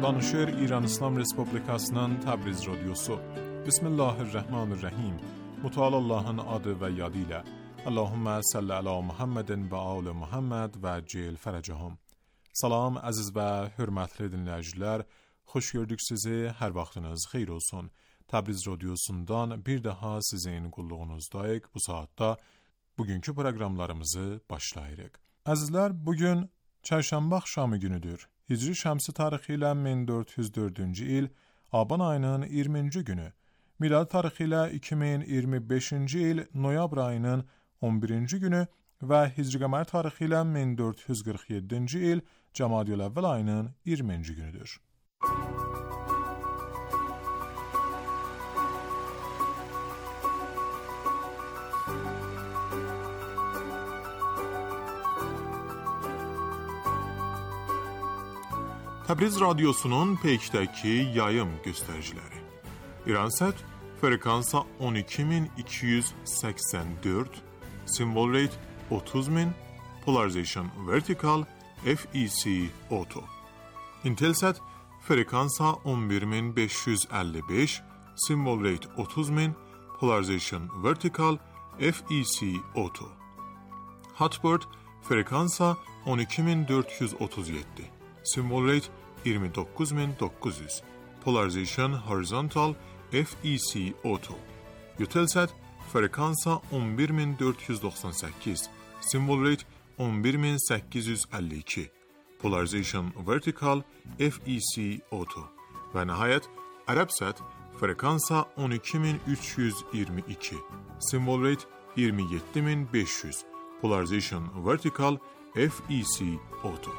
Danışır İran İslam Respublikasının Təbriz Radyosu. Bismillahirrahmanirrahim. Mutala Allah'ın adı ve yadıyla. Allahümme salli ala Muhammedin ve âli Muhammed ve cil ferəcəhum. Salam əziz və hörmətli dinləyicilər. Xoş gördük sizi. Hər vaxtınız xeyir olsun. Təbriz Radyosu'ndan bir daha sizin qulluğunuzdayıq. Bu saatda bugünkü proqramlarımızı başlayırıq. Əzizlər, bugün çərşənbə axşamı günüdür. Hicri şəmsi tarixi ilə 1404-cü il Aban ayının 20-ci günü. Miladi tarixi ilə 2025-ci il noyabr ayının 11-ci günü və Hicri qəmər tarixi ilə 1447-ci il Cəmadiyül əvvəl ayının 20-ci günüdür. Təbriz Radyosu'nun peykdəki yayım göstəriciləri. İransat frekansa 12284, symbol rate 30000, polarization vertical, FEC auto. Intelsat frekansa 11555, symbol rate 30000, polarization vertical, FEC auto. Hotbird frekansa 12437, symbol rate 29900, polarization horizontal, FEC auto. Eutelsat frekansa 11498, symbol rate 11852, polarization vertical, FEC auto. Və nəhayət Arabsat frekansa 12322, symbol rate 27500, polarization vertical, FEC auto.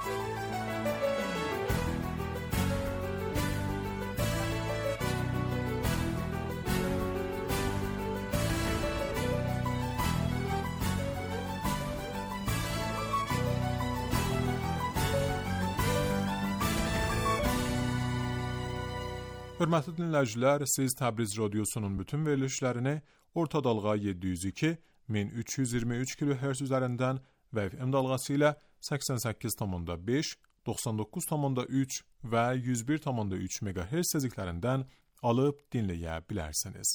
Hörmətli dinləyicilər, siz Təbriz Radyosu'nun bütün verilişlərini orta dalğa 702-1323 kHz üzərindən və FM dalğası ilə 88,5, 99,3 və 101,3 MHz tezliklərindən alıb dinləyə bilərsiniz.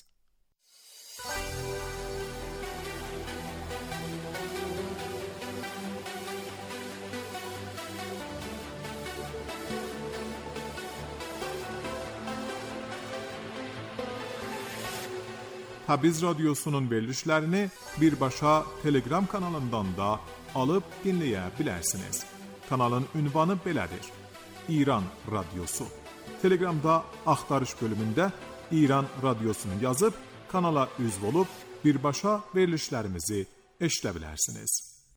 Təbriz Radyosu'nun verilişlərini birbaşa Telegram kanalından da alıb dinləyə bilərsiniz. Kanalın ünvanı belədir: İran Radyosu. Telegramda axtarış bölümündə İran Radyosunu yazıb kanala üzv olub birbaşa verilişlərimizi eşidə bilərsiniz.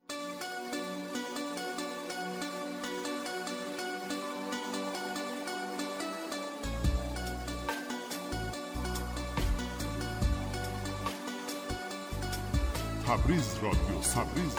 Təbriz Radyosu.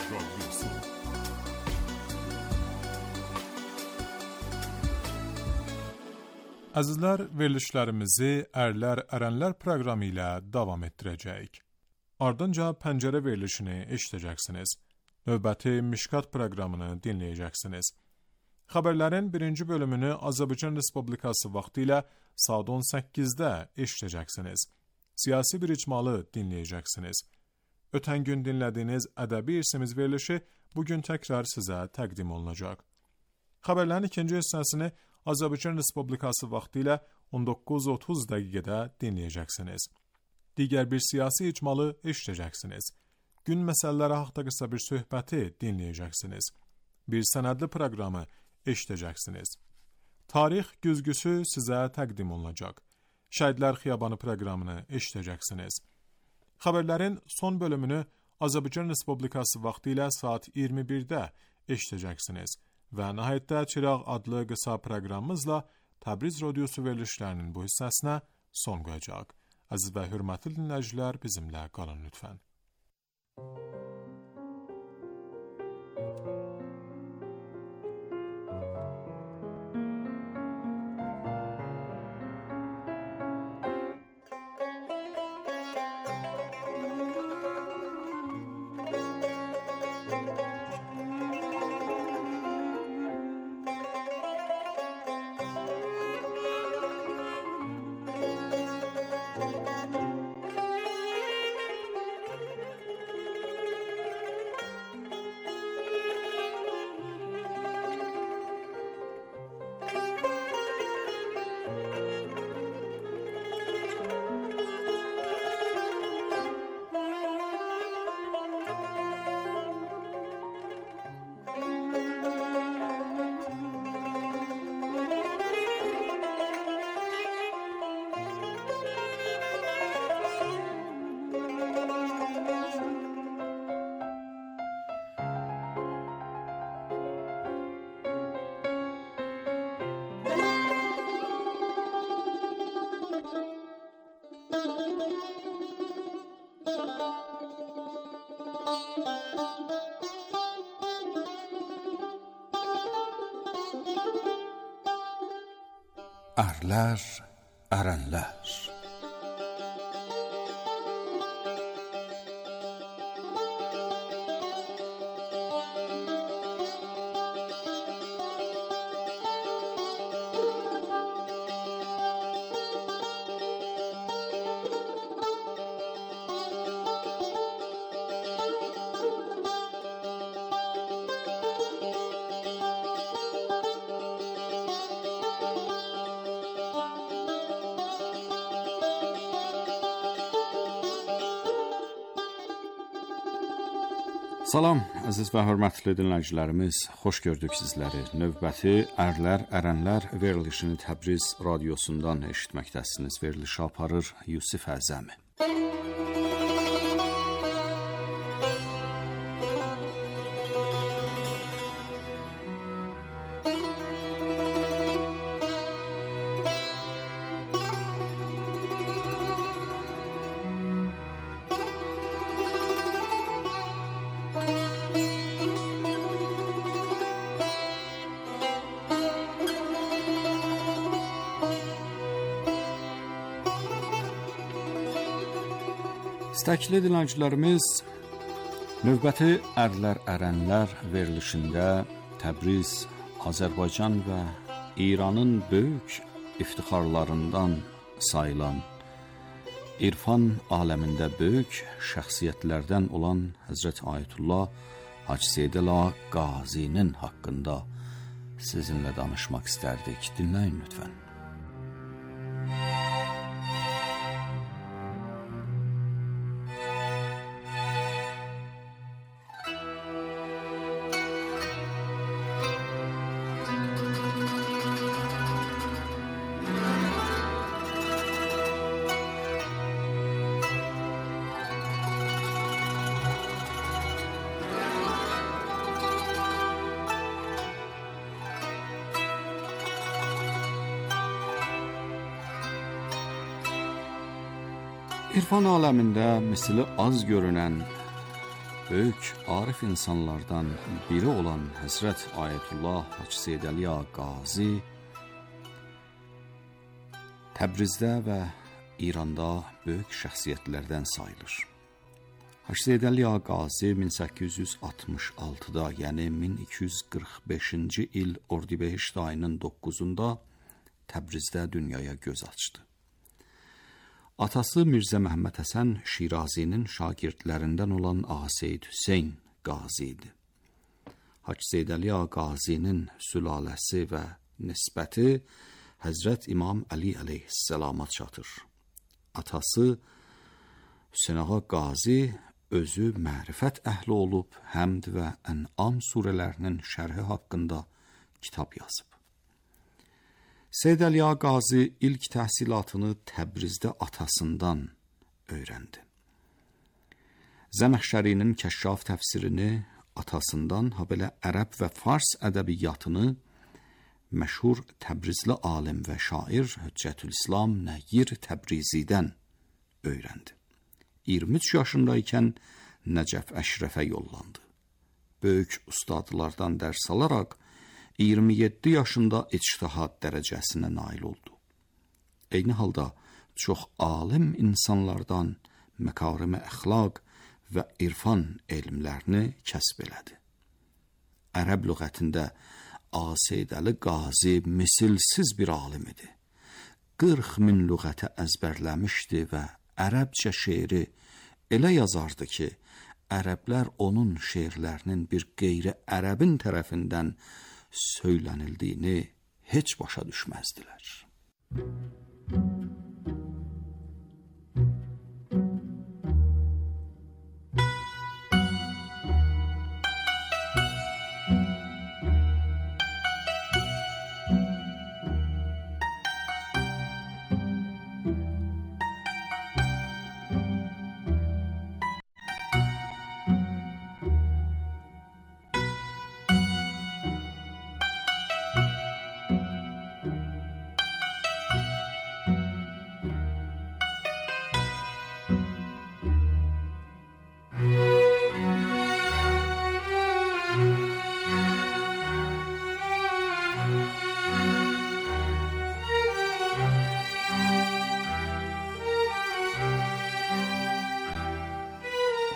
Əzizlər, verilişlərimizi Ərlər Ərənlər proqramı ilə davam etdirəcəyik. Ardınca pəncərə verilişini eşidəcəksiniz. Növbəti Mişkat proqramını dinləyəcəksiniz. Xəbərlərin birinci bölümünü Azərbaycan Respublikası vaxtı ilə saat 18-də eşidəcəksiniz. Siyasi bir icmalı dinləyəcəksiniz. Ötən gün dinlədiyiniz ədəbi irsimiz verilişi bugün təkrar sizə təqdim olunacaq. Xəbərlərin ikinci hissəsini Azərbaycan Respublikası vaxtı ilə 19:30 dəqiqədə dinləyəcəksiniz. Digər bir siyasi icmalı eşidəcəksiniz. Gün məsələləri haqqında qısa bir söhbəti dinləyəcəksiniz. Bir sənədli proqramı eşidəcəksiniz. Tarix güzgüsü sizə təqdim olunacaq. Şəhidlər Xiyabanı proqramını eşidəcəksiniz. Xəbərlərin son bölümünü Azərbaycan Respublikası vaxtı ilə saat 21-də eşidəcəksiniz və nəhayətdə Çıraq adlı qısa proqramımızla Təbriz Radyosu verilişlərinin bu hissəsinə son qoyacaq. Əziz və hörmətli dinləyicilər, bizimlə qalın lütfən. Ərlər, ərənlər. Salam, əziz və hörmətli dinləyicilərimiz, xoş gördük sizləri. Növbəti Ərlər, Ərənlər verilişini Təbriz radiosundan eşitməkdəsiniz. Verilişi aparır Yusif Əzəmi. İstəkli dinləyicilərimiz, növbəti Ərlər, Ərənlər verilişində Təbriz, Azərbaycan və İranın böyük iftixarlarından sayılan, İrfan aləmində böyük şəxsiyyətlərdən olan Həzrət Ayətullah Hacı Seyyidəli Qazinin haqqında sizinlə danışmaq istərdik. Dinləyin lütfən. İrfan aləmində misli az görünən böyük arif insanlardan biri olan Həzrət Ayətullah Hacı Seyyidəli Qazi Təbrizdə və İranda böyük şəxsiyyətlərdən sayılır. Hacı Seyyidəli Qazi 1866-da, yəni 1245-ci il Ordibehişt ayının 9-unda Təbrizdə dünyaya göz açdı. Atası Mirzə Məhəmməd Həsən Şirazinin şagirdlərindən olan Ağa Seyyid Hüseyn Qazi idi. Hacı Seyyidəli Qazinin sülaləsi və nisbəti Həzrət İmam Əli əleyhissalama çatır. Atası Hüseyn Ağa Qazi özü mərifət əhli olub, Həmd və Ən'am surələrinin şərhi haqqında kitab yazıb. Seyyidəli Qazi ilk təhsilatını Təbrizdə atasından öyrəndi. Zəməxşərinin Kəşşaf təfsirini atasından, habelə ərəb və fars ədəbiyyatını məşhur Təbrizli alim və şair Hüccətülislam Nəyyir Təbrizidən öyrəndi. 23 yaşındaykən Nəcəf Əşrəfə yollandı. Böyük ustadlardan dərs alaraq 27 yaşında ictihad dərəcəsinə nail oldu. Eyni halda çox alim insanlardan məkarimi əxlaq və irfan elmlərini kəsb elədi. Ərəb lüğətində Ağa Seyyidəli Qazi misilsiz bir alim idi. 40 min lüğəti əzbərləmişdi və ərəbcə şeiri elə yazardı ki, ərəblər onun şeirlərinin bir qeyri ərəbin tərəfindən söylənildiyini heç başa düşməzdilər.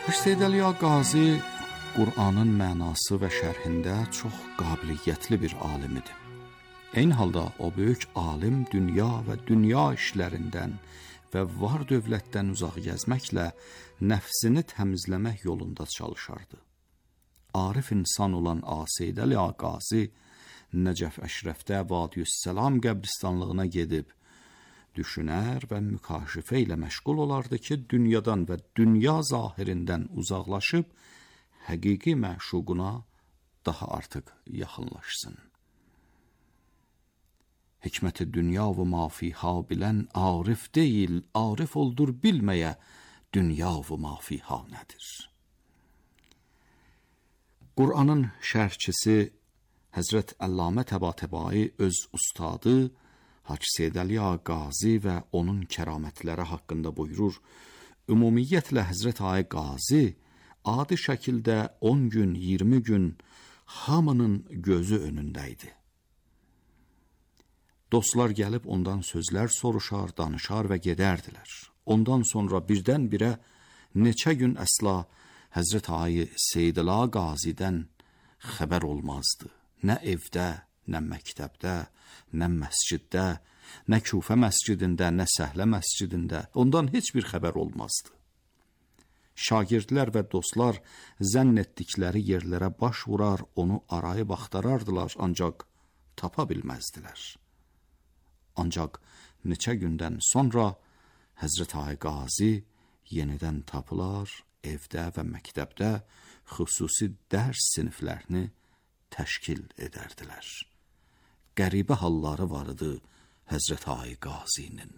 Hacı Əli Qazi Qur'anın mənası və şərhində çox qabiliyyətli bir alim idi. Eyni halda o böyük alim dünya və dünya işlərindən və var dövlətdən uzaq gəzməklə nəfsini təmizləmək yolunda çalışardı. Arif insan olan Hacı Əli Qazi Nəcəf Əşrəfdə Vadiyüssəlam qəbristanlığına gedib düşünər və mükaşifə ilə məşğul olardı ki, dünyadan və dünya zahirindən uzaqlaşıb həqiqi məşuquna daha artıq yaxınlaşsın. Hikməti dünya və mafiha bilən arif deyil, arif oldur bilməyə dünya və mafiha nədir? Qur'anın şərhçisi Həzrət Əllamə Təbatəbai öz ustadı Hacı Seyid Əli Qazi və onun kəramətləri haqqında buyurur, ümumiyyətlə Həzrət Ağa Qazi adi şəkildə 10 gün, 20 gün hamının gözü önündə idi. Dostlar gəlib ondan sözlər soruşar, danışar və gedərdilər. Ondan sonra birdən-birə neçə gün əsla Həzrət Ağa Seyid Əli Qazidən xəbər olmazdı. Nə evdə, nə məktəbdə, nə məsciddə, nə Küfə məscidində, nə Səhlə məscidində ondan heç bir xəbər olmazdı. Şagirdlər və dostlar zənn etdikləri yerlərə baş vurar, onu arayıb axtarardılar, ancaq tapa bilməzdilər. Ancaq neçə gündən sonra Həzrət Ağa Qazi yenidən tapılar, evdə və məktəbdə xüsusi dərs siniflərini təşkil edərdilər. Qəribə halları var idi Həzrət Ağa Qazinin.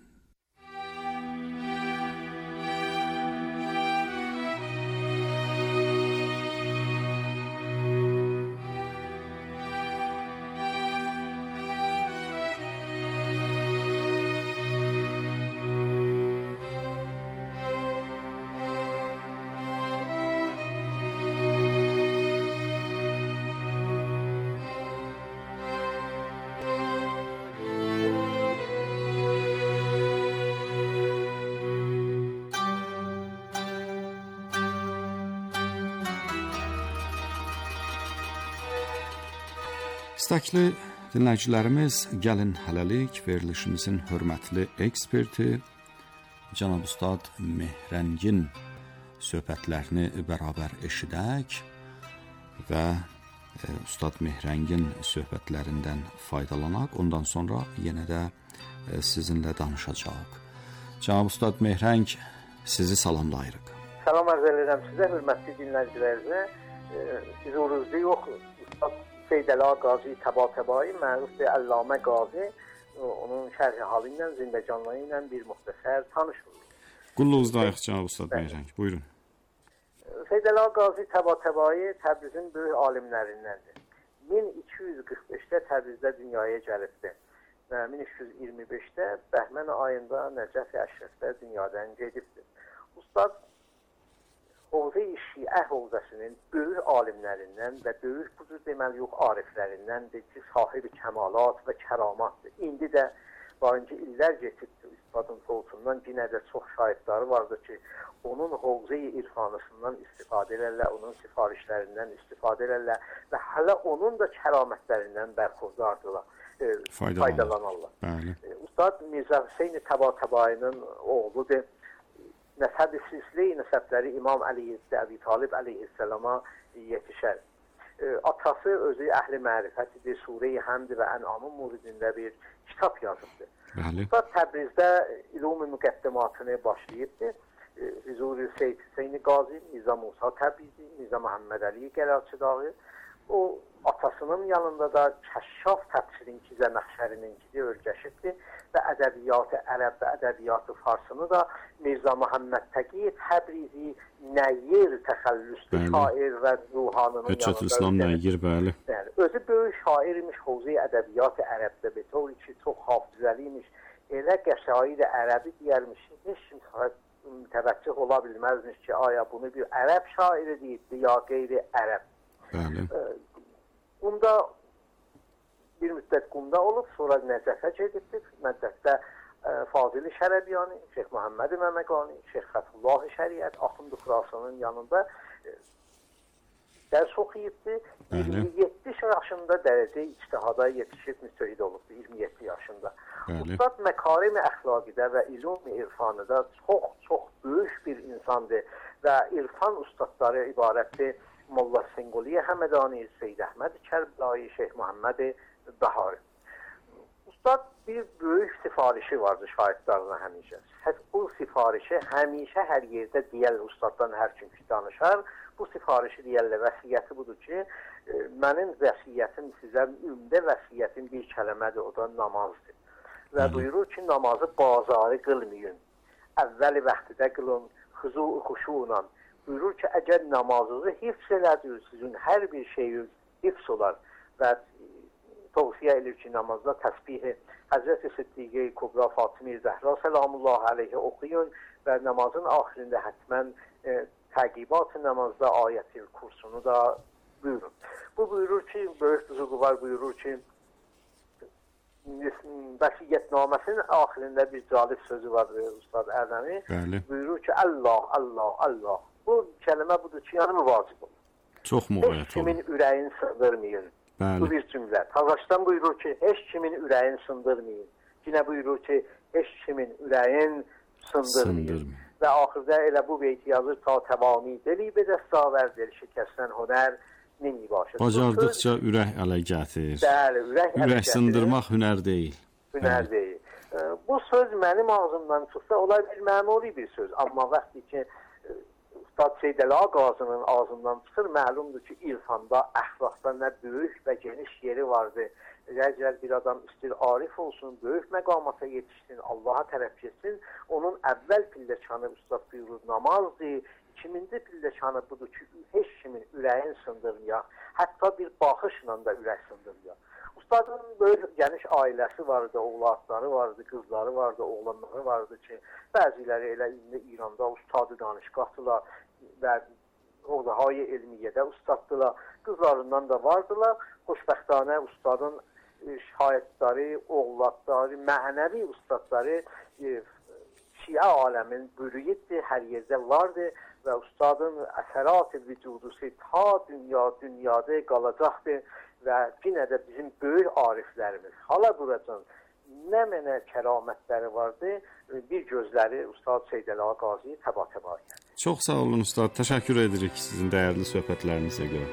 İstəkli dinləyicilərimiz, gəlin hələlik verilişimizin hörmətli eksperti Cənab Ustad Mehrəngin söhbətlərini bərabər eşidək və Ustad Mehrəngin söhbətlərindən faydalanaq. Ondan sonra yenə də sizinlə danışacaq. Cənab Ustad Mehrəng, sizi salamlayırıq. Salam arz edirəm sizə, hörmətli dinləyicilərimizə. Huzurunuzda yox, Ustad Seyid Əli Qazi Təbatəbai, məruf bir Əllamə Qazi, onun şərh halı ilə, zindəcanlığı ilə bir müxtəsər tanış olur. Qulluğuzdayıq Cənab Ustad Mehrəng, buyurun. Seyid Əli Qazi Təbatəbai Təbrizin böyük alimlərindəndir. 1245-də Təbrizdə dünyaya gəlibdir və 1325-də Bəhmən ayında Nəcəf Əşrəfdə dünyadan gedibdir. Ustad Hovze-i Şiə hovzəsinin böyük alimlərindən və böyük budur deməli yox ariflərindəndir ki, sahibi kəmalat və kəramatdır. İndi də varıncı illər getibdir üstadın solsundan, yenə də çox şahidləri vardır ki, onun hovze-i irfanısından istifadə elərlər, onun sifarişlərindən istifadə elərlər və hələ onun da kəramətlərindən bərxurdardılar, faydalanarlar. Ustad Mirzə Hüseyn Təbatəbainin oğludur. Nəsəb-i silsilə-i nəsəbləri İmam Əli ibn Əbi Talib əleyhissəlama yetişər. Atası özü əhli mərifətidir, Sure-i Həmd və Ən'amın muridində bir kitab yazıbdır. Ustad Təbrizdə ilum-i müqəddimatını başlayıbdır. Hüzur-i Seyyid Hüseyn Qazi, Mirzə Musa Təbrizi, Mirzə Məhəmməd Əli Gələrçidağı, o atasının yanında da Kəşşaf təfsirinki Zəməxşərininki örgəşibdir və ədəbiyyatı ərəb və ədəbiyyatı farsını da Mirzə Məhəmməd Təqi Təbrizi Nəyyir təxəllüslü şair və ruhanının yanında örgəşibdir. Özü böyük şair imiş, Hovze-i ədəbiyyatı ərəbdə betor ki, çox hafizəli imiş, elə qəşair ərəbi deyərmiş, heç kim təvəccüh ola bilməzmiş ki, aya bunu bir ərəb şairi deyibdir ya qeyri ərəb. Qumda bir müddət Qumda olub, sonra Nəcəfə gedibdir. Nəcəfdə Fazili Şərəbiyani, Şeyx Məhəmməd Məməqani, Şeyx Fəthullah Şəriət, Axund Xurasanın yanında dərs oxuyubdu. 27 yaşında dərəcə ictihada yetişib müstəhid olubdu, 27 yaşında. Ustad məkarim-i əxlaqidə və ilm-i irfanıda çox böyük bir insandır və irfan ustadları ibarətdir. Molla Senqoliyə Həmədani, Seyyid Əhməd Kərbəlayi, Şeyx Məhəmməd Bəhari. Ustad bir böyük sifarişi vardı şagirdlərine həmişə. Bu sifarişi həmişə hər yerdə deyəl, ustaddan hər kim ki danışar. Bu sifarişi deyəl, vəsiyyəti budur ki, mənim vəsiyyətim sizə, ümdə vəsiyyətim bir kələmədir, o da namazdır. Və buyurur ki, namazı bazarı qılmayın. Əvvəli vaxtida qılın, xuşu-xuşuyla. Buyurur ki, əgər namazınızı hifz elədir, sizin hər bir şeyiniz hifz olar və tavsiyə edir ki, namazda təsbihi Həzrət-i Siddiqə Kubra Fatimə Zəhra Səlamullah əleyhə oxuyun və namazın axirində hətmən təqibat namazda ayətil kursunu da buyurun. Bu buyurur ki, böyük buzuqlar buyurur ki, vəsiyyətnaməsinin axirində bir calib sözü var Ustad Ədəmi. Buyurur ki, Allah, Allah, Allah. Bu kəlmə budur ki, yəni müvacib olur. Çox müvəyyət olur. Heç kimin ürəyini sındırmayın. Bu bir cümlə. Tazaşdan buyurur ki, heç kimin ürəyini sındırmayın. Yine buyurur ki, heç kimin ürəyini sındırmayın. Və axırda elə bu beyti yazır, ta təvami deli bir dəstavərdir, şikəstən hünər nemi başır. Bacardıqca ürək ələ gətir. Bəli, ürək sındırmaq hünər deyil. Hünər deyil. Bu söz mənim ağzımdan çıxsa, olar bir məmuri bir söz. Amma vaxtı ki, Ustad Seydəla Qazının ağzından çıxır, məlumdur ki, irfanda, əxlaqda nə böyük və geniş yeri vardır. Əgər bir adam istir arif olsun, böyük məqamata yetişsin, Allaha tərəf getsin, onun əvvəl pilləkanı Ustad buyurur namazdır, ikinci pilləkanı budur ki, heç kimin ürəyin sındırmayaq, hətta bir baxışla da ürək sındırmayaq. Ustadın böyük geniş ailəsi vardı, oğlatları vardı, qızları vardı, oğlanları vardı ki, bəziləri elə İranda ustadı danışqahdılar və orada hayi elmiyyədə ustaddılar, qızlarından da vardılar. Xoşbəxtanə ustadın şahidləri, oğlatları, mənəvi ustadları Şiə aləmin bürüyüdür, hər yerdə vardı və ustadın əsərat-ı vücudusu ta dünyada qalacaqdır və yenə də bizim böyük ariflərimiz hala buracan nə mənə kəramətləri vardı, bir gözləri Ustad Seydəla Qazi təba-təba. Çox sağ olun Ustad, təşəkkür edirik sizin dəyərli söhbətlərinizə görə.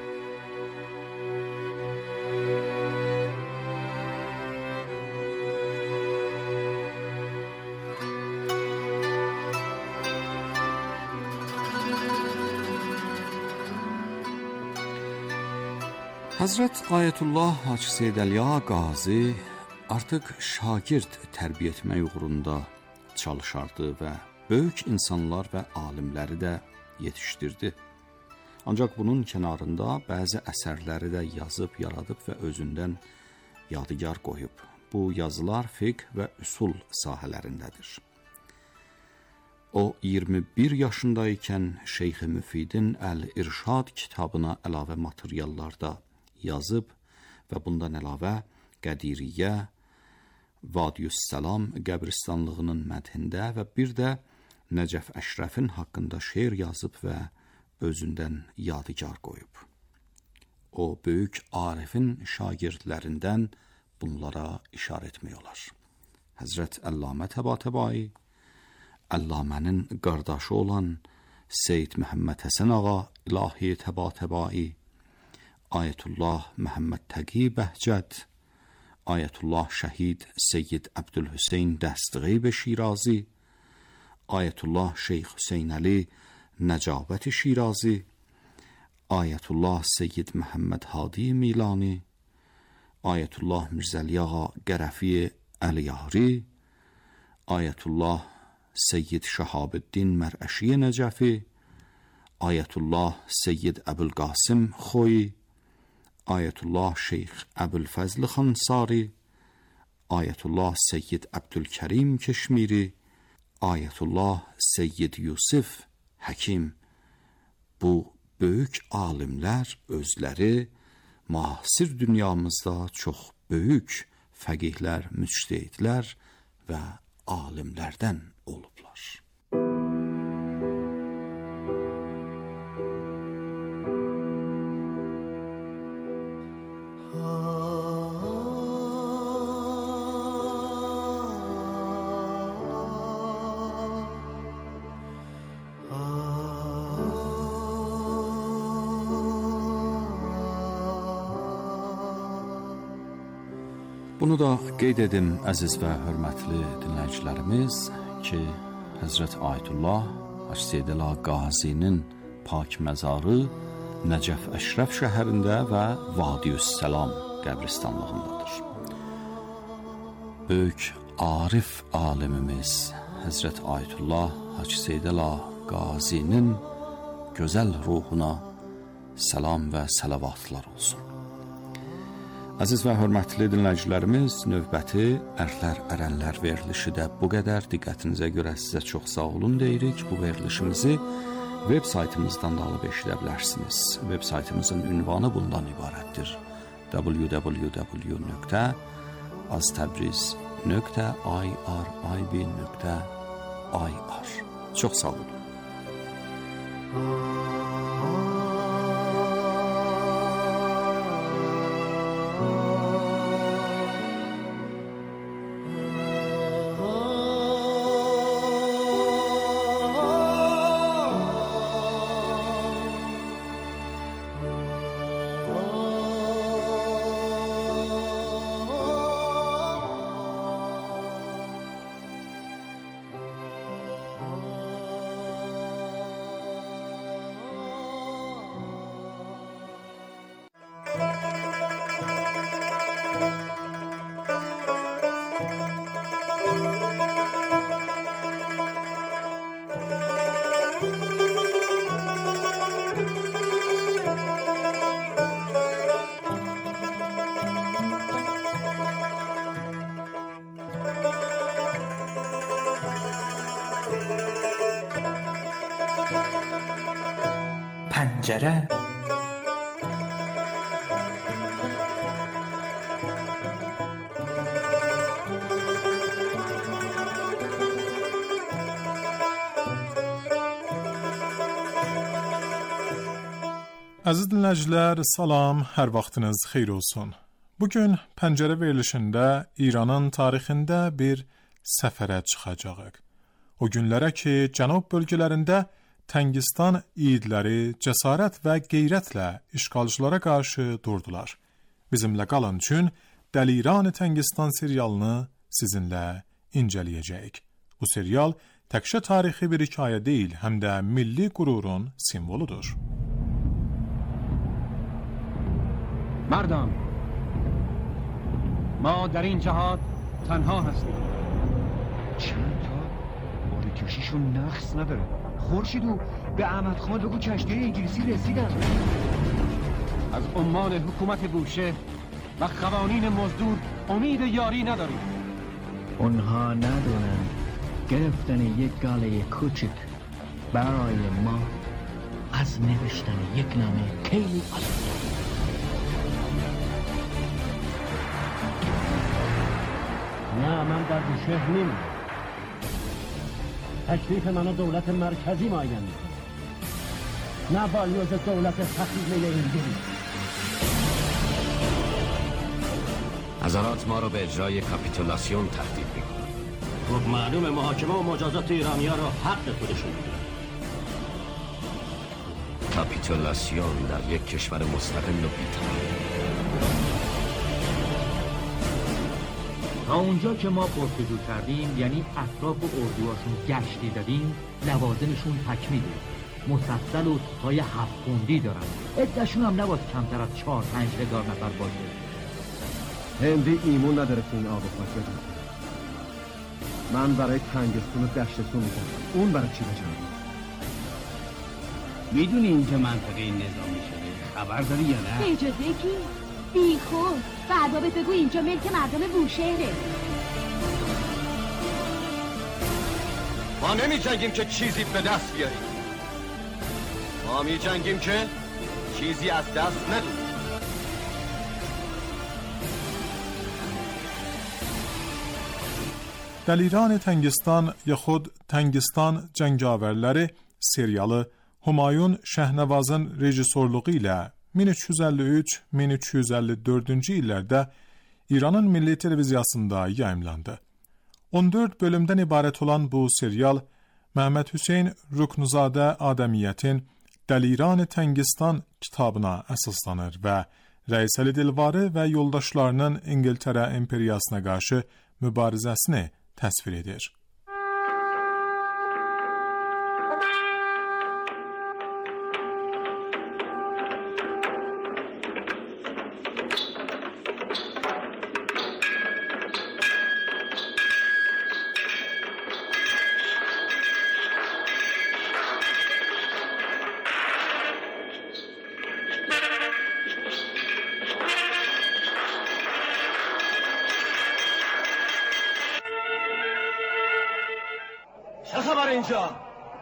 Həzrət Ayətullah Hacı Seydəliya Qazi artıq şagird tərbiyə etmək uğrunda çalışardı və böyük insanlar və alimləri də yetişdirdi. Ancaq bunun kənarında bəzi əsərləri də yazıb, yaradıb və özündən yadigar qoyub. Bu yazılar fiqh və üsul sahələrindədir. O 21 yaşında ikən Şeyx Müfidin Əl-İrşad kitabına əlavə materiallarda yazıb və bundan əlavə Qədiriyyə, Vadiyüs-Səlam qəbristanlığının mədhində və bir də Nəcəf Əşrəfin haqqında şeir yazıb və özündən yadigar qoyub. O, böyük arifin şagirdlərindən bunlara işarə etmək olar. Həzrət Əllamə Təba-Təbai, Əllamənin qardaşı olan Seyyid Məhəmməd Həsən Ağa İlahi Təba-Təbai, Ayətullah Məhəmməd Təqi Bəhcət, Ayətullah Şəhid Seyyid Əbdülhüseyn Dəstğeyb Şirazi, Ayətullah Şeyx Hüseyn Əli Nəcabət Şirazi, Ayətullah Seyyid Məhəmməd Hadi Milani, Ayətullah Mirzəli Ağa Qərəfi Əliyari, Ayətullah Seyyid Şəhabüddin Mərəşi Nəcəfi, Ayətullah Seyyid Əbülqasım Xoyi, Ayətullah Şeyx Əbülfəzl Xansari, Ayətullah Seyyid Əbdülkərim Keşmiri, Ayətullah Seyyid Yusuf Həkim. Bu böyük alimlər özləri müasir dünyamızda çox böyük fəqihlər, müctehidlər və alimlərdən olublar. Bunu da qeyd edim, əziz və hörmətli dinləyicilərimiz, ki, Həzrət Ayətullah Hacı Seyidəla Qazinin pak məzarı Nəcəf Əşrəf şəhərində və Vadiyüssəlam qəbristanlığındadır. Böyük arif alimimiz Həzrət Ayətullah Hacı Seyidəla Qazinin gözəl ruhuna salam və salavatlar olsun. Əziz və hörmətli dinləyicilərimiz, növbəti Ərlər Ərənlər verilişi də bu qədər. Diqqətinizə görə sizə çox sağ olun deyirik. Bu verilişimizi web saytımızdan da alıb eşidə bilərsiniz. Web saytımızın ünvanı bundan ibarətdir: www.aztabriz.irib.ir. Çox sağ olun. پنجره. Əziz dinləyicilər, salam, hər vaxtınız xeyir olsun. Bugün Pəncərə verilişində İranın tarixində bir səfərə çıxacağıq. O günlərə ki, cənub bölgələrində Təngistan yiğidləri cəsarət və qeyrətlə işğalçılara qarşı durdular. Bizimlə qalın üçün Dəliran Təngistan serialını sizinlə incələyəcəyik. Bu serial təkcə tarixi bir hekayə deyil, həm də milli qürurun simvoludur. مردان ما در این جهاد تنها هستیم. چند تا بار کشیشون نقص نداره. خورشیدو به احمد خان بگو کشتی انگلیسی رسیدن. از عمال حکومت بوشهر و قوانین مزدور امید یاری نداریم. اونها ندونن گرفتن یک گاله کوچک برای ما از نوشتن یک نامه خیلی آسان. نه، من در بوشهر نمیرم. تکلیف منو دولت مرکزی معین میکنه، نه بالیوز دولت فقیه انگلیس. حضرات ما رو به اجرای کاپیتولاسیون تهدید میکنن. خب معلومه محاکمه و مجازات ایرانی‌ها رو حق خودشون میدونن. کاپیتولاسیون در یک کشور مستقل و بی‌طرف. تا اونجا که ما پرسجو کردیم، یعنی اطراف اردوهاشون گشتی دادیم، لوازمشون تکمیله، مسلسل و توتای 7 پوندی دارن. عده‌شون هم نباید کمتر از 4-5 نفر باشه. هندی ایمون نداره که این آب خاک بدونه. من برای تنگستون و دشتستون میکنم، اون برای چی بجنم؟ میدونی اینجا منطقه نظامی شده، خبر داری یا نه؟ اجازه کی؟ بی خود بعدا به بگو اینجا ملک مردم بوشهره. ما نمی جنگیم که چیزی به دست بیاریم، ما می جنگیم که چیزی از دست ندیم. دلیران تنگستان یا خود تنگستان cengaverləri serialı Humayun Şəhnavazın rejissorluğu ilə 1353-1354-cü illərdə İranın milli televiziyasında yayımlandı. 14 bölümdən ibarət olan bu serial Məhəmməd Hüseyn Ruknuzadə Adəmiyyətin Dəliran Təngistan kitabına əsaslanır və Rəis Əli Dilvarı və yoldaşlarının İngiltərə imperiyasına qarşı mübarizəsini təsvir edir. چه خبر اینجا؟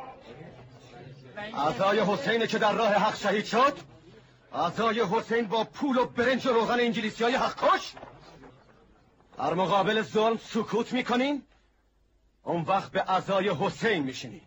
اعضای حسینه که در راه حق شهید شد؟ اعضای حسین با پول و برنج و روغن انگلیسی‌های حق کش؟ در مقابل ظلم سکوت میکنین؟ اون وقت به اعضای حسین میشینین.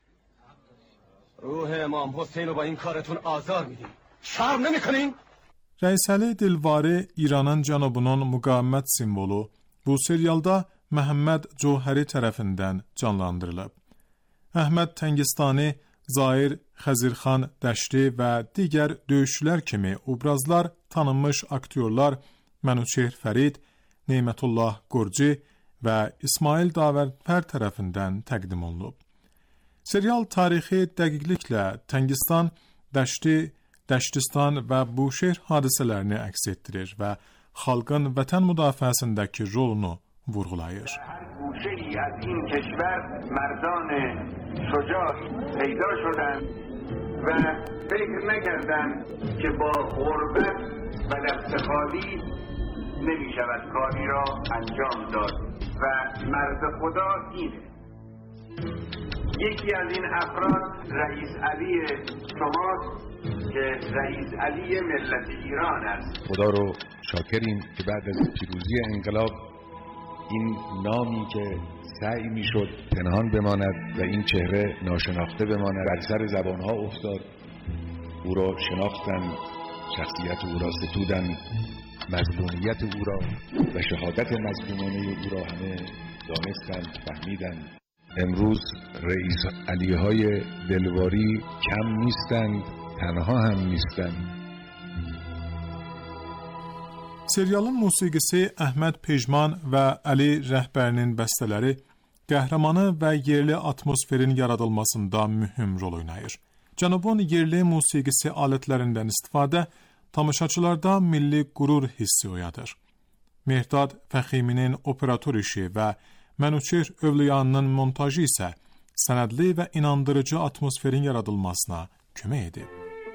روح امام حسین رو با این کارتون آزار میدین. شرم نمیکنین؟ Rəis Əli Dilvarı İranın cənubunun müqavimət simvolu bu serialda Məhəmməd Cövhəri tərəfindən canlandırılıb. Əhməd Təngistani, Zahir Xəzirxan Dəşti və digər döyüşçülər kimi obrazlar tanınmış aktyorlar Mənüçehir Fərid, Neymətullah Qurci və İsmail Davərfər tərəfindən təqdim olunub. Serial tarixi dəqiqliklə Təngistan, Dəşti, Dəştistan və Buşehir hadisələrini əks etdirir və xalqın vətən müdafiəsindəki rolunu vurğulayır. گوشه‌ای از این کشور مردان شجاعی پیدا شدند و فکر نکردند که با غربت و دست خالی نمی شود کاری را انجام داد و مرد خدا اینه. یکی از این افراد رئیس علی شماست که رئیس علی ملت ایران است. خدا رو شاکریم که بعد از پیروزی انقلاب این نامی که سعی میشد پنهان بماند و این چهره ناشناخته بماند بر سر زبانها افتاد. او را شناختن، شخصیت او را ستودن، مظلومیت او را و شهادت مظلومانه او را همه دانستند، فهمیدند. امروز رئیس علیهای دلواری کم نیستند، تنها هم نیستند. Serialın musiqisi Əhməd Pejman və Ali Rəhbərinin bəstələri qəhrəmanı və yerli atmosferin yaradılmasında mühüm rol oynayır. Cənubun yerli musiqisi alətlərindən istifadə tamaşaçılarda milli qürur hissi oyadır. Mehdad Fəximinin operator işi və Mənüçehir Övliyanının montajı isə sənədli və inandırıcı atmosferin yaradılmasına kömək edib.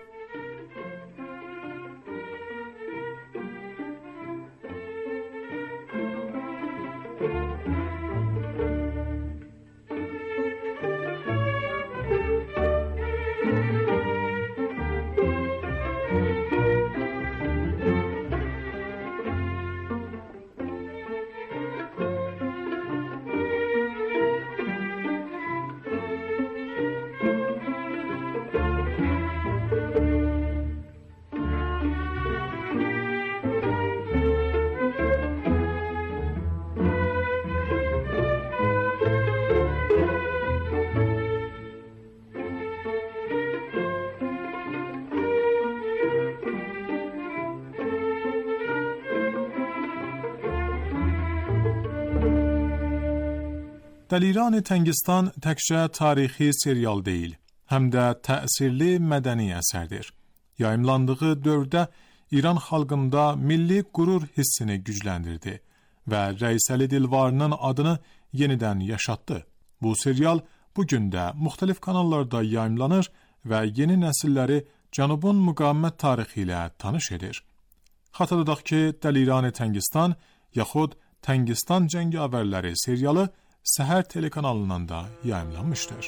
Dəliran Təngistan təkcə tarixi serial deyil, həm də təsirli mədəni əsərdir. Yayımlandığı dövrdə İran xalqında milli qürur hissini gücləndirdi və Rəis Əli Dilvarının adını yenidən yaşatdı. Bu serial bugün də müxtəlif kanallarda yayımlanır və yeni nəsilləri Cənubun müqavimət tarixi ilə tanış edir. Xatırladaq ki, Dəliran Təngistan yaxud Təngistan Cəngavərləri serialı Səhər telekanalından da yayımlanmışdır.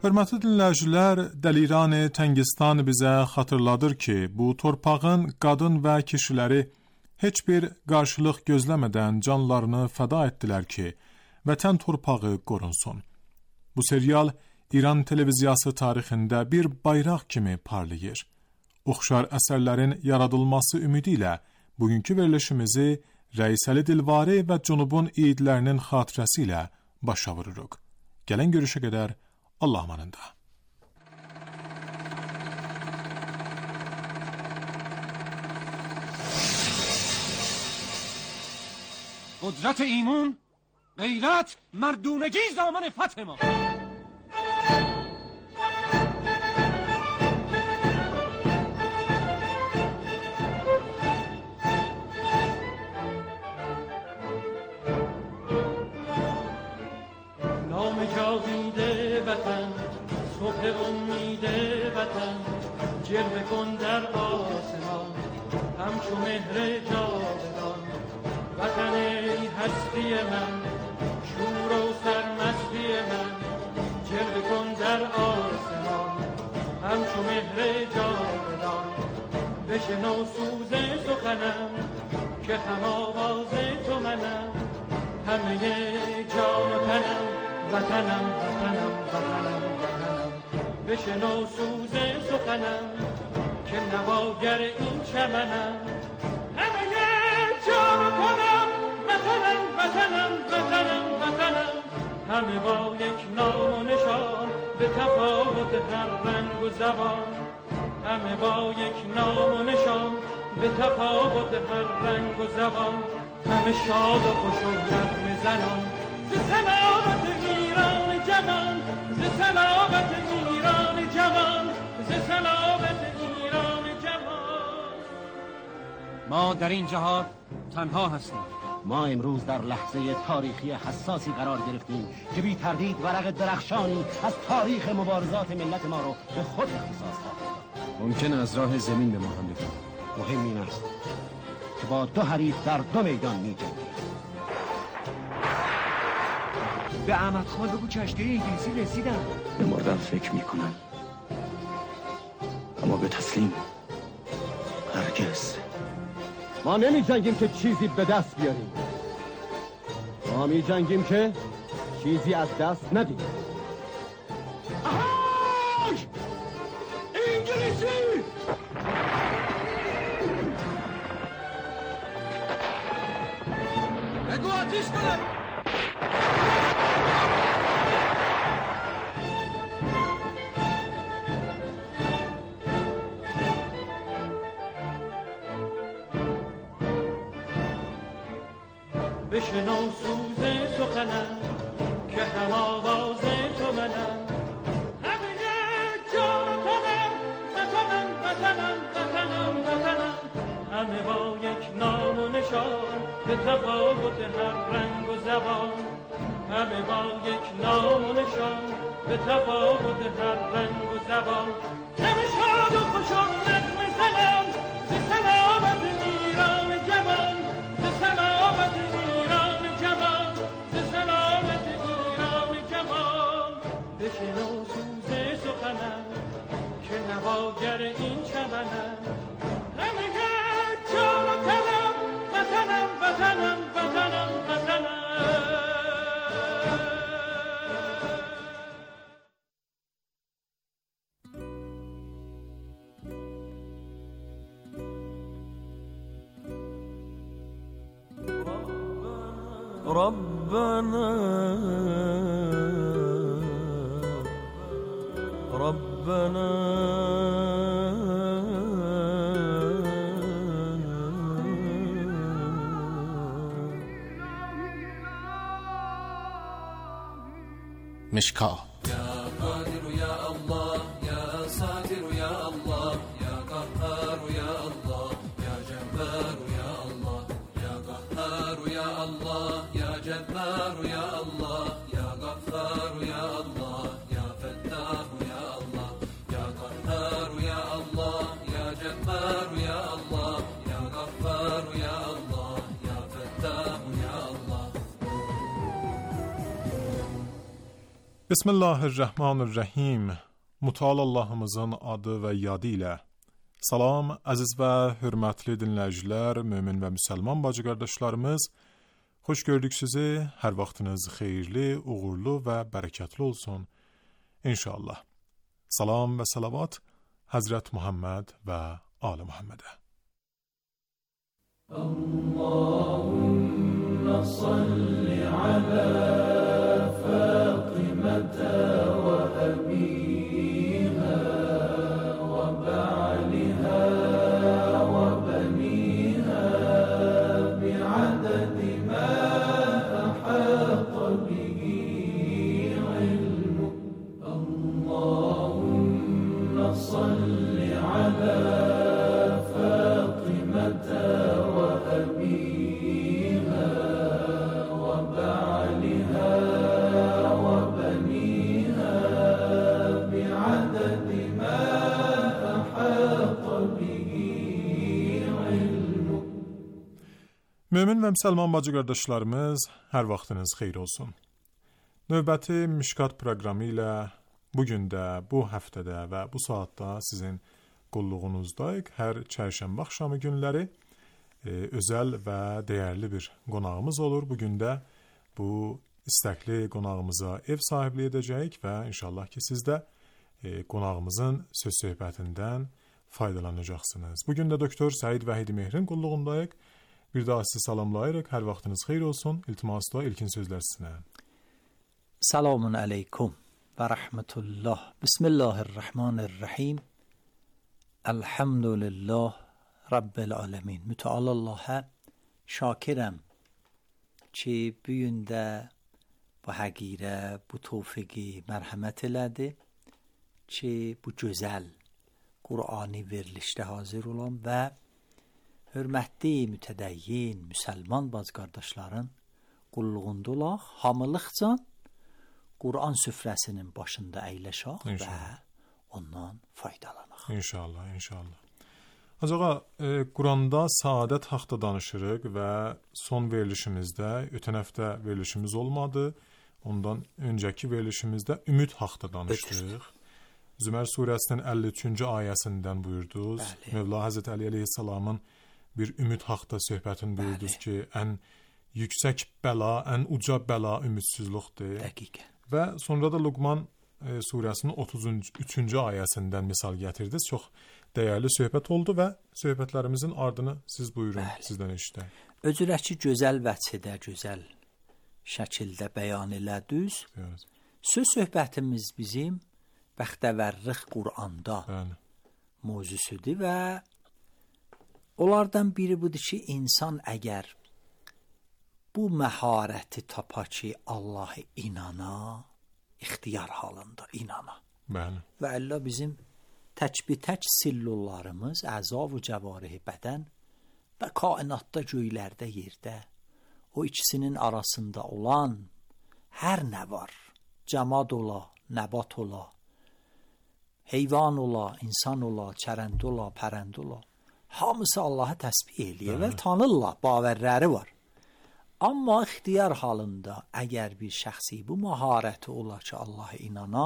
Hörmətli dinləyicilər, Dəliran Təngistan bizə xatırladır ki, bu torpağın qadın və kişiləri heç bir qarşılıq gözləmədən canlarını fəda etdilər ki, vətən torpağı qorunsun. Bu serial İran televiziyası tarixində bir bayraq kimi parlayır. Oxşar əsərlərin yaradılması ümidi ilə bugünkü verilişimizi Rəisəli Dilvari və Cunubun eidlərinin xatirəsi ilə başa vururuq. Gələn görüşə qədər Allah amanında. قدرت ایمون، غیرت، مردونگی زمان فتح ما. نام جاویده وطن، صبح امید وطن، جلوه کن در آسمان همچو مهر جاودان. وطن ای هستی من، شور و سرمستی من، جلوه کن در آسمان همچو مهر جاودان. بشنو سوز سخنم که هم آواز تو منم، همه جان و تنم وطنم وطنم وطنم وطنم. بشنو سوز سخنم که نواگر این چمنم، همه جان و تنم وطنم وطنم وطنم وطنم. همه با یک نام و نشان به تفاوت هر رنگ و زبان، همه با یک نام و نشان به تفاوت هر رنگ و زبان. همه شاد و خوش و نغمه زنان ز سلامت ایران جوان، ز سلامت ایران جوان، ز سلامت ایران جوان. ما در این جهاد تنها هستیم. ما امروز در لحظه تاریخی حساسی قرار گرفتیم که بی تردید ورق درخشانی از تاریخ مبارزات ملت ما رو به خود اختصاص داد. ممکن از راه زمین به ما حمله کنند. مهم این است که با دو حریف در دو میدان می‌جنگیم. به احمد خان بگو کشتی انگلیسی رسیدن. به مردن فکر میکنن، اما به تسلیم هرگز. ما نمی جنگیم که چیزی به دست بیاریم، ما می جنگیم که چیزی از دست ندیم. آهای! انگلیسی! بگو آتیش کنه! بشنو سوز سخنم که هم آواز تو منم، همه جان و تنم وطنم وطنم وطنم وطنم. همه با یک نام و نشان به تفاوت هر رنگ و زبان، همه با یک نام و نشان به تفاوت هر رنگ و زبان. همه شاد و خوش و نغمه زنم ز سلامت ایران جوان، ز سلامت ایران جوان، ز سلامت ایران جوان. بشنو سوز سخنم که نواگر این چمنم، همه جان و تنم وطنم وطنم وطنم وطنم. ربنا ربنا مشکا يا قادر يا الله يا ساتر يا الله يا قهار يا الله يا جبار يا الله يا قهار يا الله يا جبار يا الله يا غفار يا الله يا فتاح يا الله يا قهار يا الله يا جبار يا الله يا غفار يا الله يا فتاح يا الله. Bismillahirrahmanirrahim. Mütəal Allahımızın adı və yadı ilə. Salam, əziz və hörmətli dinləyicilər, mömin və müsəlman bacı qardaşlarımız. Xoş gördük sizi. Hər vaxtınız xeyirli, uğurlu və bərəkətli olsun. İnşallah. Salam və salavat Həzrət Muhammed və Ali Muhammedə. Allahümme salli ala Fatimata ve abiha ve ba'liha ve baniha bi'adadi ma ahata bihi ilmu. Allahümme salli ala Fatimata ve abiha ve ba'liha ve baniha bi'adadi ma ahata bihi ilmu. Mömin və müsəlman bacı qardaşlarımız, hər vaxtınız xeyir olsun. Növbəti Mişkat proqramı ilə bugün də, bu həftədə və bu saatda sizin qulluğunuzdayıq. Hər çərşənbə axşamı günləri özəl və dəyərli bir qonağımız olur. Bugün də bu istəkli qonağımıza ev sahibliyi edəcəyik və inşallah ki siz də qonağımızın söz söhbətindən faydalanacaqsınız. Bugün də Doktor Səid Vəhidi Mehrin qulluğundayıq. Bir daha sizi salamlayırıq. Hər vaxtınız xeyir olsun. İltimasla ilkin sözlər sizinə. Selamun aleykum və rəhmətullah. Bismillahirrahmanirrahim. Elhamdülillah Rabbil alemin. Müteal Allah'a şakirəm ki bu gün də bu həqirə, bu tövfiqi mərhəmət elədi ki bu gözəl Qur'ani verilişdə hazır olan və hörmətli mütədəyyin müsəlman bacı qardaşların qulluğunda olaq, hamılıqca Qur'an süfrəsinin başında əyləşək və ondan faydalanaq. İnşallah, inşallah. Acağa, Quranda saadət haqda danışırıq və son verilişimizdə, ötən həftə verilişimiz olmadı, ondan öncəki verilişimizdə ümid haqda danışdıq. Zümər surəsinin 53-cü ayəsindən buyurdunuz. Mevla Həzrət Əli əleyhissalamın bir ümid haqda söhbətini buyurdunuz ki, ən yüksək bəla, ən uca bəla ümidsizlikdir. Dəqiqən. Və sonra da Luqman surəsinin 33-cü ayəsindən misal gətirdiniz. Çox dəyərli söhbət oldu və söhbətlərimizin ardını siz buyurun, sizdən eşitək. Özürəki gözəl vəçədə, gözəl şəkildə bəyan elədiniz. Söz söhbətimiz bizim bəxtəvərlik Qur'anda mövzusudur və onlardan biri budur ki, insan əgər bu məharəti tapa ki, Allah'a inana, ixtiyar halında inana. Bəli. Və Allah bizim tək sillullarımız, əza və cəvarih bədən və kainatda, göylərdə, yerdə o ikisinin arasında olan hər nə var, cəmad ola, nəbat ola, heyvan ola, insan ola, çərənd ola, pərənd ola, hamısı Allah'a təsbih eləyir və tanırlar, bavərləri var. Amma ixtiyar halında əgər bir şəxsi bu məharəti ola ki, Allah'a inana,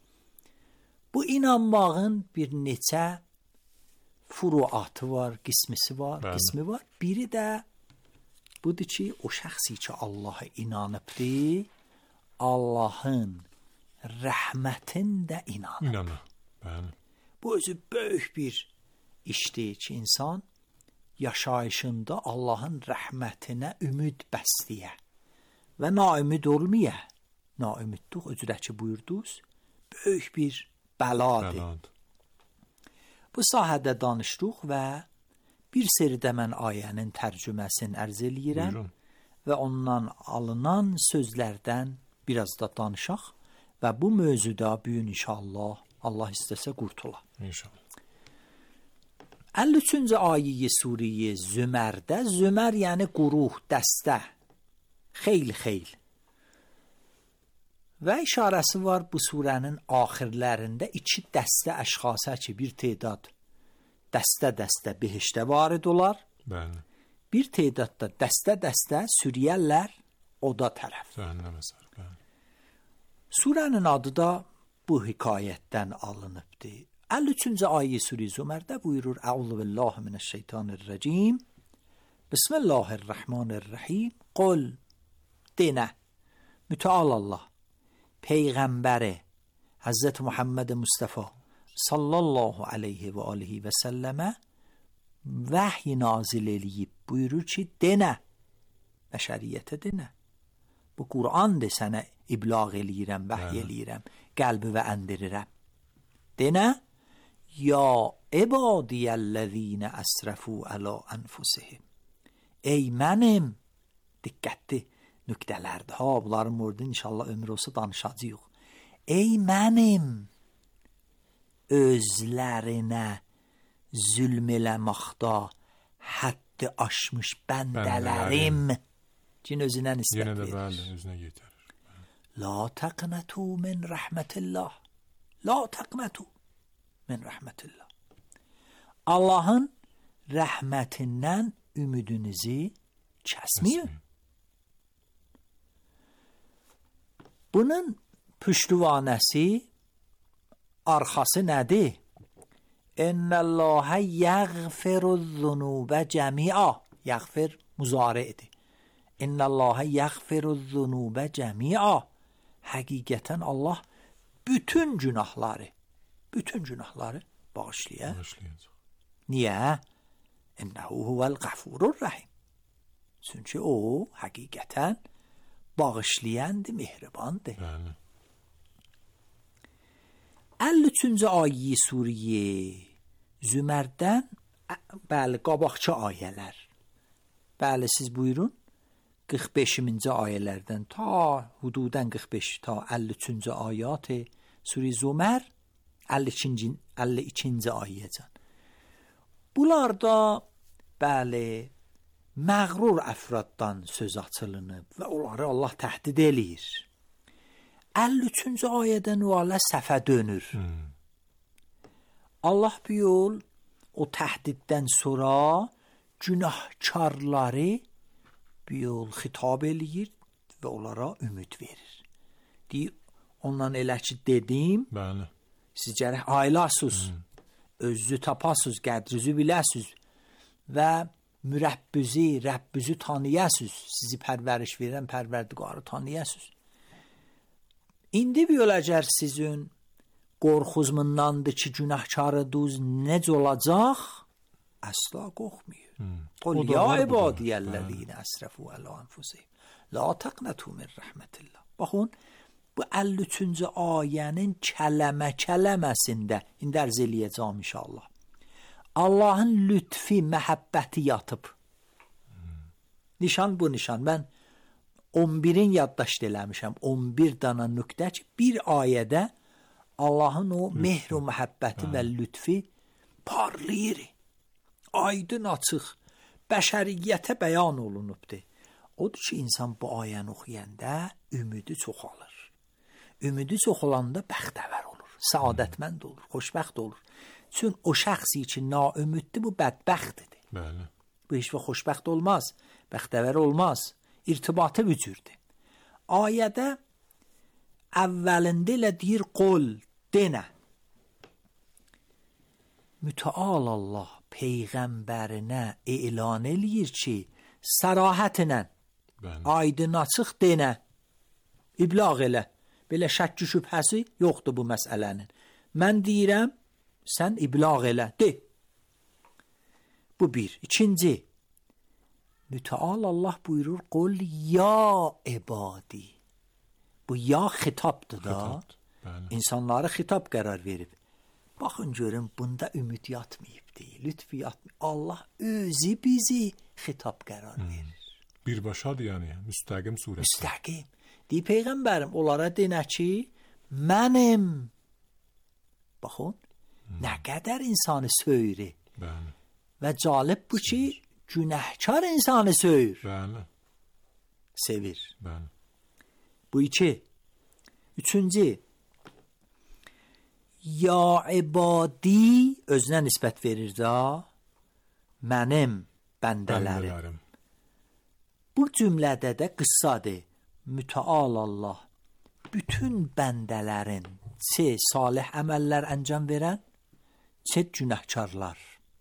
bu inanmağın bir neçə furuatı var, qismi var. Biri də budur ki, o şəxsi ki, Allah'a inanıbdır, Allah'ın rəhmətində inanır. Bu özü böyük bir işdir ki, insan yaşayışında Allah'ın rəhmətinə ümid bəsliyə və naümid olmaya. Naümidlik özürəki buyurdunuz, böyük bir bəladır. Bu sahədə danışdıq və bir seridə mən ayənin tərcüməsini ərz eləyirəm və ondan alınan sözlərdən biraz da danışaq və bu mövzuda bugün inşallah Allah istəsə qurtula. İnşallah. 53-cü ayə Surə Zümərdə, Zümər yəni quruh, dəstə, xeyl. Və işarəsi var bu surənin axirlərində iki dəstə əşxasa ki, bir tedad dəstə behişdə varid olar. Bəli. Bir tedadda dəstə sürüyərlər oda tərəf. Cəhənnəmə sər, bəli. Surənin adı da bu hekayətdən alınıbdır. 53-cü ayə Surə Zümərdə buyurur: Əuzu billahi mineşşeytanirracim. Bismillahirrahmanirrahim. Qul denə, mütəal Allah peyğəmbəri Həzrət Muhammed Mustafa sallallahu aleyhi və alihi və səlləmə vəhy nazil eləyib. Buyurur ki, denə, bəşəriyyətə denə. Bu Qur'andır, sənə iblağ eləyirəm, vəhy eləyirəm, qəlbi və əndirirəm. Denə, ya ibadiyyəl-ləzīnə əsrəfū ələ ənfusihim. Ey mənim, diqqətli nüqtələrdir ha, bunların orada inşallah ömür olsa danışacağıq. Ey mənim özlərinə zülm eləməkdə həddi aşmış bəndələrim. Cin özünə nisbət verir. Yenə də bəli, özünə yetərir. La təqnətū min rəhmətillah. La təqnətū min rəhmətillah. Allahın rəhmətindən ümidinizi kəsməyin. Bunun püştüvanəsi, arxası nədir? İnnəllâhə yəğfiruzzunubə cəmi'a. Yəğfir muzari'dir. İnnəllâhə yəğfiruzzunubə cəmi'a. Həqiqətən Allah bütün günahları bağışlayacaq. Niyə? İnnəhu huvəl qəfurur-rəhim. Çünki o həqiqətən bağışlayandır, mehribandır. 53-cü ayə Surə Zümərdən, bəli, qabaqçı ayələr. Bəli, siz buyurun, 45-ci ayələrdən ta hududən 45 ta 53-cü ayət Surə Zümər 52-ci ayəcan. Bunlarda bəli məğrur əfraddan söz açılınıb və onları Allah təhdid eləyir. 53-cü ayədən ola səfə dönür. Allah bir yol o təhdiddən sonra günahkarları bir yol xitab eləyir və onlara ümid verir. Deyir, ondan elə ki dedim, siz gərək ayılasınız, özünüzü tapasınız, qədrinizi biləsiniz və mürəbbüzü, Rəbbüzü tanıyasınız, sizi pərvəriş verən pərverdigarı tanıyasınız. İndi bir öləcər sizin qorxuzmundandır ki, günahkarıdız necə olacaq? Əsla qorxmuyor. Qul ya ibadiyyəl-ləzīnə əsrəfū ələ ənfusihim la təqnətū min rəhmətillah. Baxın, bu 53-cü ayənin kələməsində indi ərz eləyəcəm inşallah. Allahın lütfi, məhəbbəti yatıb. Nişan bu nişan. Mən 11-in yaddaşt eləmişəm. 11 dana nöqtə ki, bir ayədə Allahın o mehr və məhəbbəti və lütfi parlayır. Aydın açıq, bəşəriyyətə bəyan olunubdur. Odur ki, insan bu ayəni oxuyanda ümidi çoxalır. Ümidi çoxalanda bəxtəvər olur, saadətmənd olur, xoşbəxt olur. Çünki o şəxsi ki, naümiddir, bu bədbəxtdir. Bu heç və xoşbəxt olmaz, bəxtəvər olmaz. İrtibatı bücürdür. Ayədə əvvəlində ilə deyir, qol, denə. Mütəal Allah peyğəmbərinə elan eləyir ki, sərahətlə, aydın açıq denə, iblağ elə. Belə şəkki şübhəsi yoxdur bu məsələnin. Mən deyirəm, sən iblağ elə, de. Bu bir. İkinci, mütəal Allah buyurur, qul ya ibadi. Bu ya xitabdır da. İnsanları xitab qərar verib. Baxın görün, bunda ümid yatmayıb deyil, lütfi yatmayıb. Allah özü bizi xitab qərar verir. Birbaşadır yəni, müstəqim surəsi. Müstəqim. Deyir, Peyğəmbərim, onlara denə ki, mənim. Baxın, nə qədər insanı söyür. Və calib bu ki, günəhkar insanı söyür. Sevir. Bu iki. Üçüncü, ya ibadi özünə nisbət verir da, mənim bəndələrim. Bu cümlədə də qıssadır. Mütəal Allah bütün bəndələrin çə salih əməllər əncam verən, çə günahkarlar.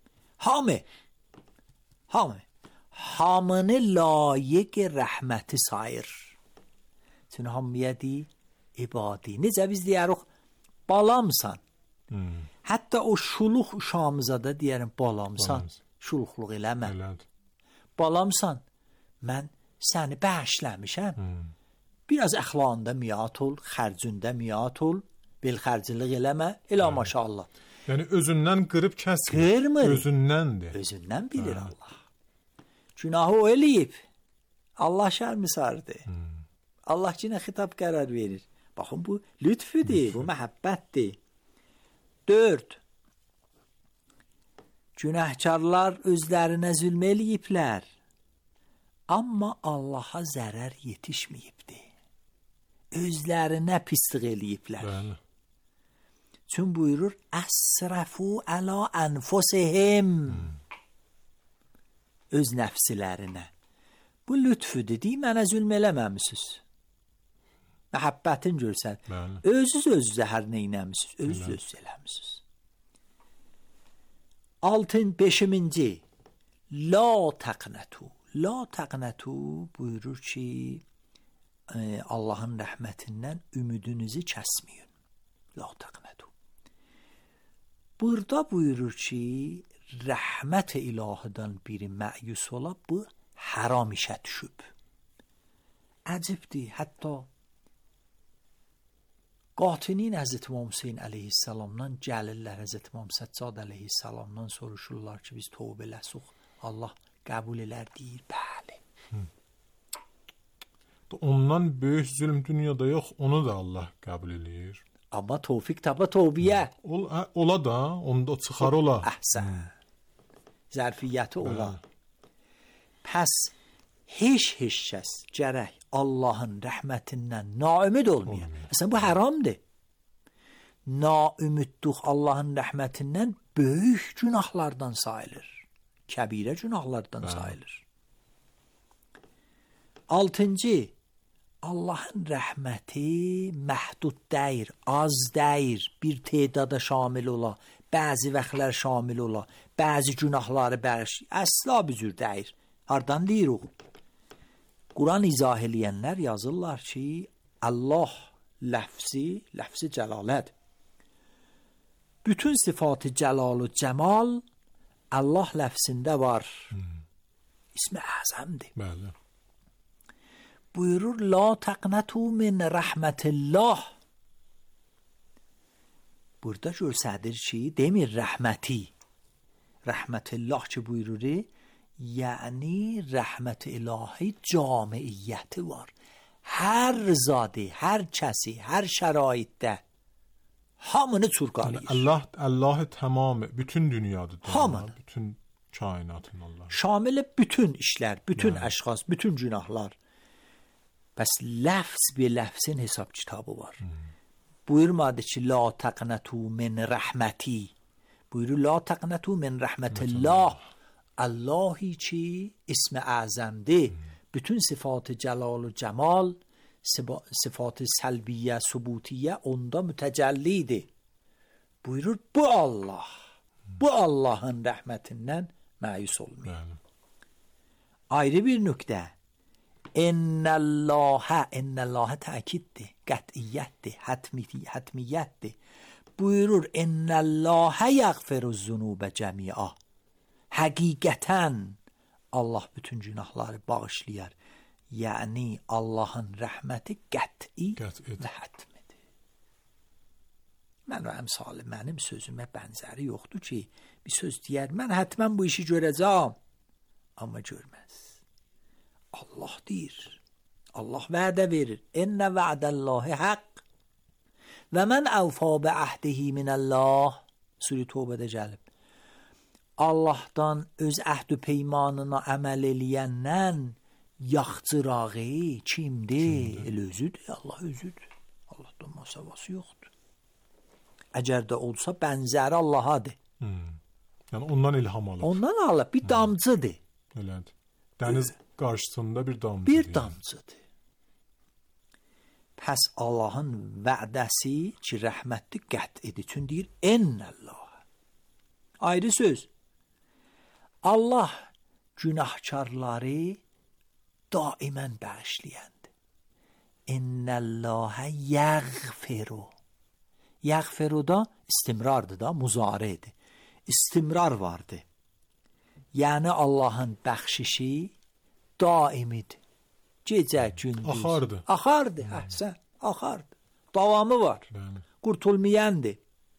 Hamını layiq rəhməti sayır. Çünki hamıya deyir, ibadi. Necə biz deyirik, balamsan. Hətta o şuluq uşağımıza da deyərim, balamsan. Şuluqluq eləmə. Balamsan, mən səni bəşləmişəm. Biraz əxlaqında miyat ol, xərcündə miyat ol, belxərcilik eləmə, elə maşallah. Yəni özündən qırıb kəsmir. Qırmır. Özündəndir. Özündən bilir Allah. Günahı o eləyib. Allah şərmi sardı. Allah cinə xitab qərar verir. Baxın, bu lütfüdür, bu məhəbbətdir. 4. Günahkarlar özlərinə zülm eləyiblər. Amma Allaha zərər yetişməyibdir. Özlərinə pislik eləyiblər. Çün buyurur, əsrəfu əla ənfusihim. Öz nəfsilərinə. Bu lütfüdür, deyil, mənə zülm eləməmişsiniz. Məhəbbətin görsən. Özünüz zəhər neynəmişsiniz, özünüz eləmişsiniz. 5-ci La təqnətu. La təqnətu buyurur ki, Allahın rəhmətindən ümidinizi kəsməyin. La təqnətu. Burada buyurur ki, rəhmət ilahıdan biri məyus ola, bu haram işə düşüb. Əcibdir, hətta qatinin Həzrət İmam Hüseyin əleyhissalamdan gəlirlər, Həzrət İmam Səccad əleyhissalamdan soruşurlar ki, biz tövbə eləsək, Allah qəbul elər, deyir, bəli. Ondan böyük zülm dünyada yox, onu da Allah qəbul eləyir. Amma tövfiq tapa tövbiyə. Ola da, onda çıxar ola. Əhsən. Zərfiyyəti ola. Pəs, heç kəs gərək Allahın rəhmətindən naümid olmayan. Əslən, bu haramdır. Naümidduq Allahın rəhmətindən böyük günahlardan sayılır. Kəbirə günahlardan sayılır. 6. Allahın rəhməti məhdud deyir, az deyir, bir tedada şamil ola, bəzi vaxtlar şamil ola, bəzi günahları bəxş, əsla bir cür deyir. Hardan deyir o? Quran izah eləyənlər yazırlar ki, Allah ləfzi cəlalət. Bütün sıfatı cəlal və cəmal Allah ləfzində var. İsmi əzəmdir. Bəli. Buyurur, la təqnətu min rəhmətillah. Burada görsədir ki, demir rəhməti. Rəhmətillah ki buyurur, yəni rəhmət ilahi camiiyyəti var. Hər zadi, hər kəsi, hər şəraitdə hamını çurqalayır. Allah tamam, bütün dünyadır. Hamını. Bütün kainatın Allah. Şamil bütün işlər, bütün əşxas, bütün günahlar. Bəs ləfz bir ləfzin hesab kitabı var. Buyurmadı ki, la təqnətu min rəhməti. Buyurur, la təqnətu min rəhmətillah. Allahi ki, ismi əzəmdir. Bütün sıfatı cəlal və cəmal, sıfatı səlbiyyə, subutiyyə onda mütəcəllidir. Buyurur, bu Allah, bu Allahın rəhmətindən məyus olmayın. Ayrı bir nöqtə. Ennəllahə təkiddir, qətiyyətdir, hətmiyyətdir. Buyurur, ennəllahə yəğfiruz zunubə cəmiə. Həqiqətən Allah bütün günahları bağışlayar. Yəni Allahın rəhməti qəti və hətmidir. Mən o əmsalı, mənim sözümə bənzəri yoxdur ki, bir söz deyər, mən hətmən bu işi görəcəm, amma görməz. Allah deyir, Allah vədə verir, ennə vədəllahi haqq və mən əvfə bə əhdihi minəllah. Suri Tövbədə gəlib. Allahdan öz əhd və peymanına əməl eləyəndən yaxçırağı kimdir? Elə özüdür, Allah özüdür. Allahdan masavası yoxdur. Əgər də olsa bənzəri Allahadır. Yəni ondan ilham alır. Ondan alır, bir damcıdır. Elədir. Dəniz qarşısında bir damcıdır. Bir damcıdır. Pəs Allahın vədəsi ki, rəhmətli qət'idir. Çün deyir, ennəllah. Ayrı söz. Allah günahkarları daimən bağışlayandır. Ennəllahə yəğfiru. Yəğfiru da istimrardır da, muzaridir. İstimrar vardır. Yəni Allahın bəxşişi daimidir. Gecə, gündüz. Axardır. Axardır, əhsən, axardır. Davamı var. Qurtulmayandır.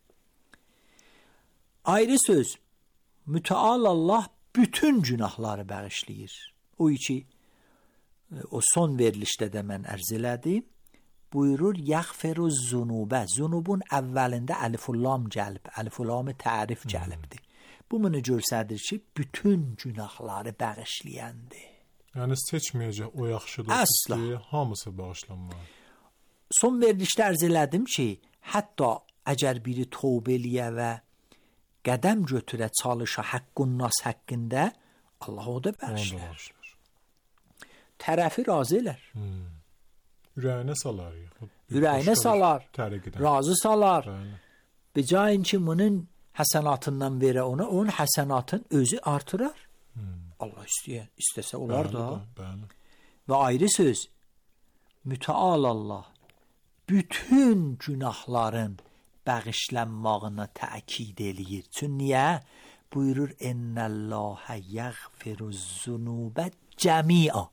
Ayrı söz, müteal Allah bütün günahları bağışlayır. O ki, o son verilişdə də mən ərz elədim. Buyurur, yəğfiru zunubə. Zunubun əvvəlində əlif-lam gəlib. Əlif-lam tərif gəlibdir. Bu bunu göstərir ki, bütün günahları bağışlayandır. Yəni seçməyəcək o yaxşıdır ki, hamısı bağışlanmalı. Son verilişdə ərz elədim ki, hətta əgər biri tövbə eləyə və qədəm götürə çalışa haqqun nas haqqında, Allah o da bağışlar. Tərəfi razı elər. Ürəyinə salar. Ürəyinə salar. Razı salar. Becayin ki, bunun həsənatından verə ona, onun həsənatın özü artırar. Allah istəsə olar da. Və ayrı söz, müteal Allah bütün günahların bağışlanmağına təkid eləyir. Çün niyə? Buyurur, ennəllahə yəğfiruz zunubə cəmi'a.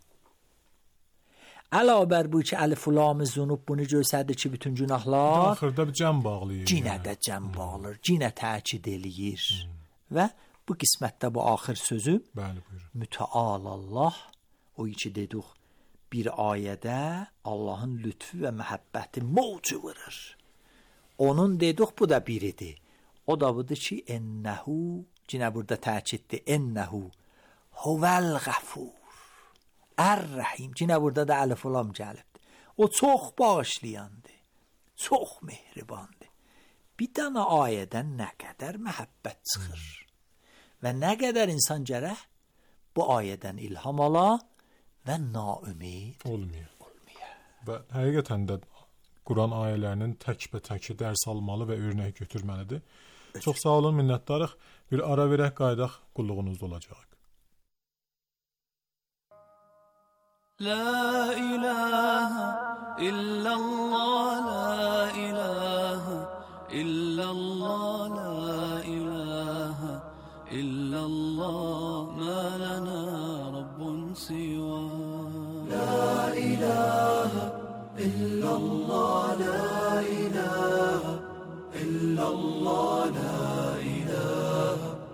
Əlavər bu ki, əlif-lam zunub bunu göstərir ki, bütün günahlar axırda bir cəm bağlayır. Cinə də cəm bağlayır, cinə təkid eləyir. Və bu qismətdə bu axır sözü müteal Allah, o ki dedik bir ayədə Allahın lütfü və məhəbbəti mövcu vurur. Onun dedik bu da biridir. O da budur ki, ennəhu, cinə burada təkiddir, ennəhu huvel qəfur. Ər-Rəhim. Cinə burada da əlif-lam gəlibdir. O çox bağışlayandır. Çox mehribandır. Bir dənə ayədən nə qədər məhəbbət çıxır. Və nə qədər insan gərək bu ayədən ilham ala və naümid olmaya. Və həqiqətən də Quran ayələrinin tək-bə-təki dərs almalı və örnək götürməlidir. Çox sağ olun, minnətdarıq. Bir ara verək, qaydaq, qulluğunuzda olacaq. La ilahe illallah, la ilahe illallah, la ilahe illallah, ma lana rabbun siwa. La ilahe illallah, la ilahe illallah, la